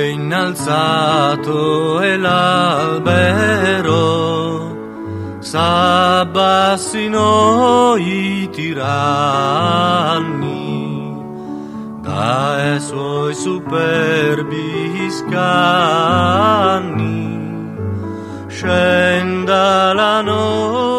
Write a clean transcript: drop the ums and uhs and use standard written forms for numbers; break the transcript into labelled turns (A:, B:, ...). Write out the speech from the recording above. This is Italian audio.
A: innalzato è l'albero, s'abbassino i tiranni dai suoi superbi scanni, scenda la notte